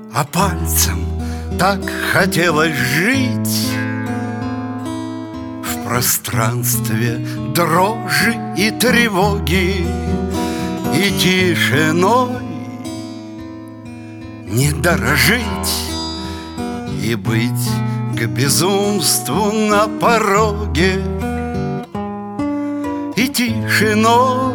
А пальцем так хотелось жить в пространстве дрожи и тревоги, и тишиной не дорожить, и быть к безумству на пороге, и тишиной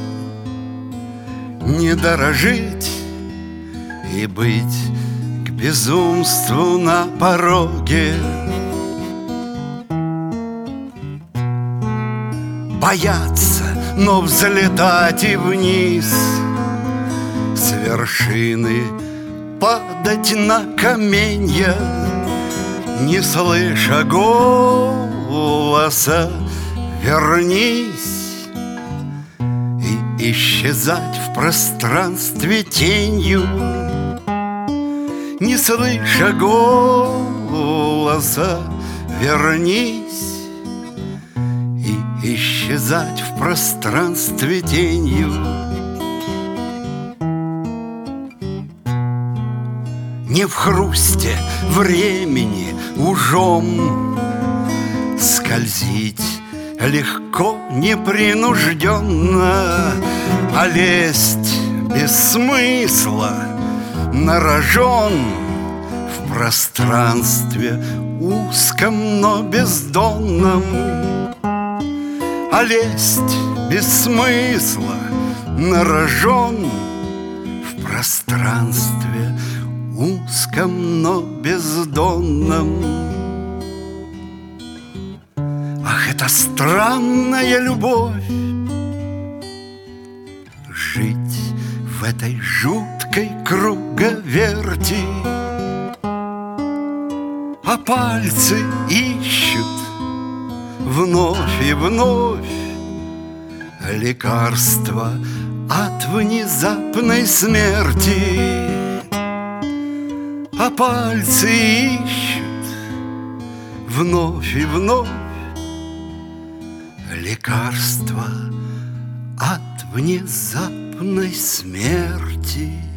не дорожить, и быть к безумству на пороге. Бояться, но взлетать и вниз, с вершины падать на каменья, не слыша голоса «Вернись!» и исчезать в пространстве тенью, не слыша голоса «Вернись!» и исчезать в пространстве тенью. Не в хрусте времени ужом скользить легко, непринужденно, а лезть без смысла на рожон в пространстве узком, но бездонном. А лезть без смысла на рожон в пространстве узком, но бездонном. Ах, это странная любовь, жить в этой жуткой круговерти, а пальцы ищут вновь и вновь лекарства от внезапной смерти. А пальцы ищут вновь и вновь лекарства от внезапной смерти.